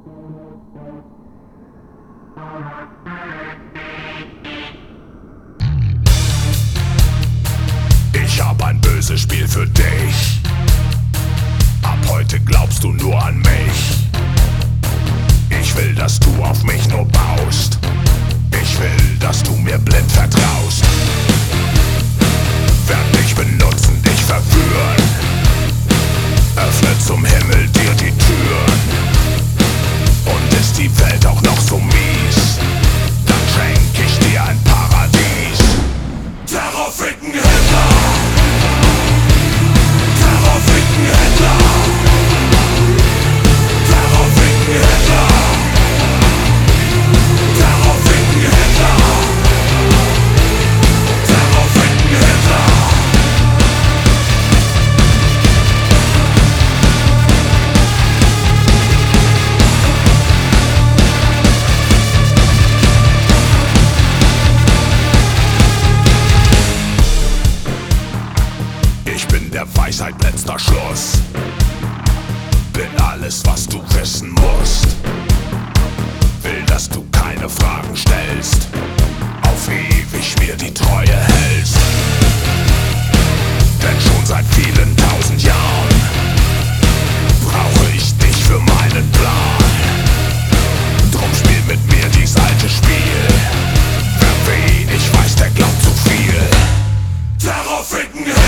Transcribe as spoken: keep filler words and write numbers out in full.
Ich hab ein böses Spiel für dich. Ab heute glaubst du nur an mich. Ich will, dass du auf mich nur baust. Ich will, dass du mir blind vertraust. Werd dich benutzen, dich verführen. Öffne zum Himmel dir die Türen. Und ist die Welt auch noch so mies, dann schenk ich dir ein Paradies. Terrorficken Hitler! Terrorficken Hitler! Terrorficken Hitler! Terrorficken Hitler! Terrorficken Hitler! Ich bin der Weisheit letzter Schluss. Bin alles, was du wissen musst. Will, dass du keine Fragen stellst. Auf ewig mir die Treue hältst. Denn schon seit vielen tausend Jahren brauche ich dich für meinen Plan. Drum spiel mit mir dies alte Spiel. Wer wenig weiß, der glaubt zu viel. Terrorficken!